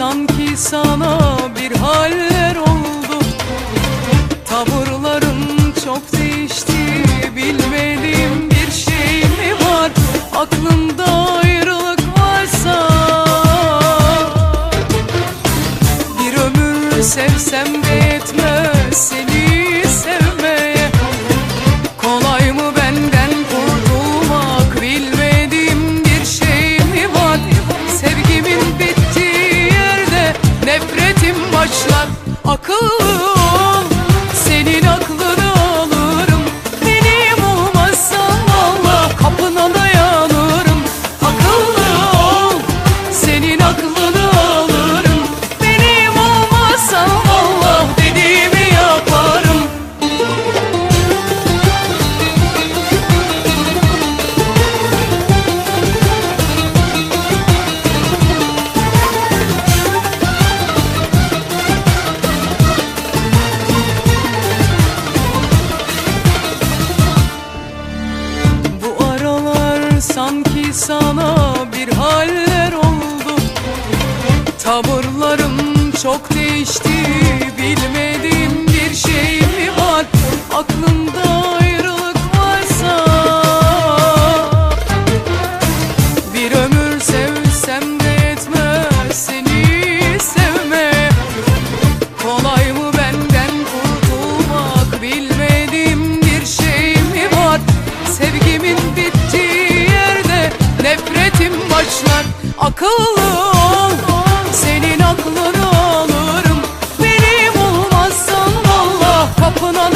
sanki sana bir haller oldu. Tavırların çok değişti, bilmediğim bir şey mi var? Aklında ayrılık varsa bir ömür sevsem de yetmez seni sevmeye. Kolay mı benden kurtulmak, bilmediğim bir şey mi var? Sevgimin bittiği yerde nefretim başlar. Akıllı ol, senin aklını alırım. Benim olmazsan Allah kapına dayanırım. Akıllı ol, senin aklını alırım. Benim olmazsan Allah dediğimi yaparım. Sanki sana bir haller oldu. Tavırlarım çok değişti, bilmediğim bir şey mi var? Aklında ayrılık varsa bir ömür sevsem de yetmez seni sevmeye. Kolay mı benden kurtulmak, bilmediğim bir şey mi var? Sevgimin bittiği nefretim başlar. Akıllı ol, senin aklını alırım. Benim olmazsan Allah kapına